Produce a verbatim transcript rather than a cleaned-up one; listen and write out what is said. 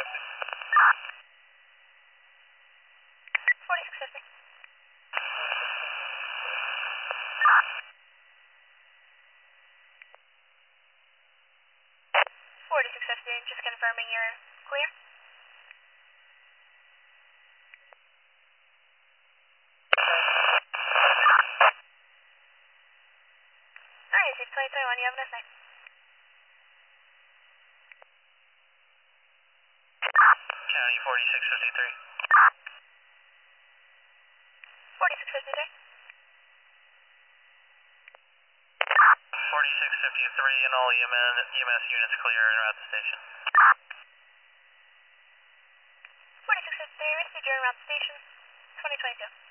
fifty. forty-six fifty. forty-six fifty, just confirming you're clear. Alright, it's twenty twenty-one, you have a nice night. County forty-six fifty-three. forty-six fifty-three. forty-six fifty-three and all E M S, E M S units clear and around the station. forty-six fifty-three, ready to adjourn around the station. twenty twenty-two.